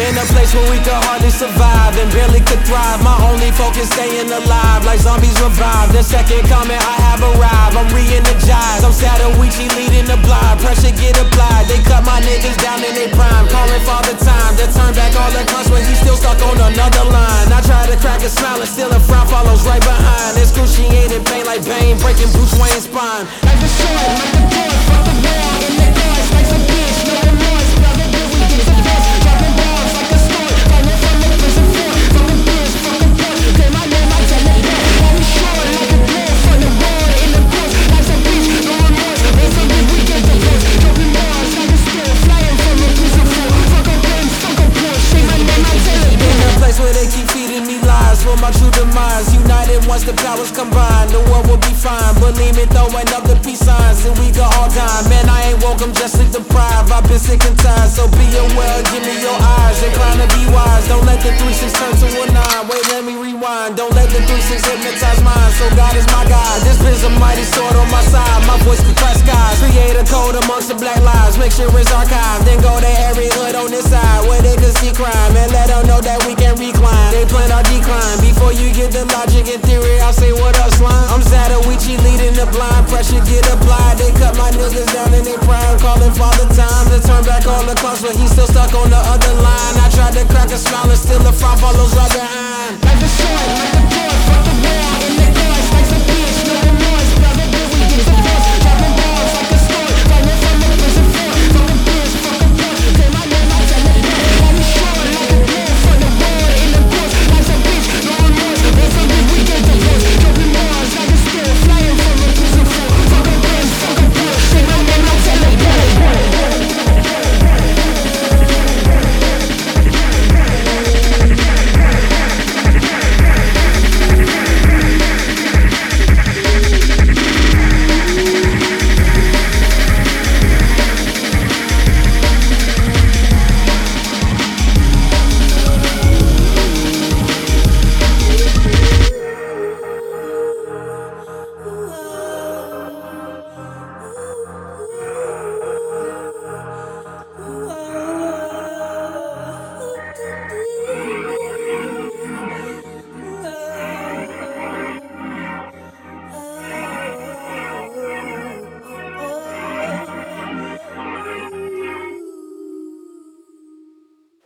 In a place where we could hardly survive and barely could thrive. My only focus staying alive, like zombies revive. The second comment, I have arrived, I'm re-energized. I'm Sadawichi leading the blind, pressure get applied. They cut my niggas down in their prime, calling Father Time to turn back all the cunts when he's still stuck on another line. I try to crack a smile and still a frown follows right behind. Excruciating pain like Bane, breaking Bruce Wayne's spine. Like the sword, like the door, fuck the wall in the guards, like some bitch, no remorse, brother, then we get to bust, dropping balls like a sword, falling from the prison floor, from the bitch, from the porch, say my name, I tell it back, on the shore, like a blow from the board, in the course, like some bitch, no remorse, then some bitch, we get to bust, dropping balls like a sword, flying from the prison floor, fuck a Benz, fuck a Porsche, say my name, I tell it back. In a place where they keep feeding me lies for my true demise, united once the powers combine, the world will be fine, believe me, throwing up the peace signs, and we go all time, man, I ain't woke, I'm just sleep deprived, I've been sick and tired, so be aware, give me your eyes, incline to be wise, don't let the 3-6 turn to a 9, wait, let me rewind, don't let the 3-6 hypnotize mine, so God is my guide, this bit's a mighty sword on my side, my voice can crack skies, create a code amongst the black lives, make sure it's archived, then go to every hood on this side, where they can see crime, and let them know that we can recline, they plan our decline, before you get the logic and theory, I'll say what up slime, I'm Sadawichi leading the blind, pressure get applied, they cut my niggas down in their prime, calling Father Time to turn back all the clocks, but he's still stuck on the other line, I tried to crack a smile and still the frown follows right behind, like the sword, like the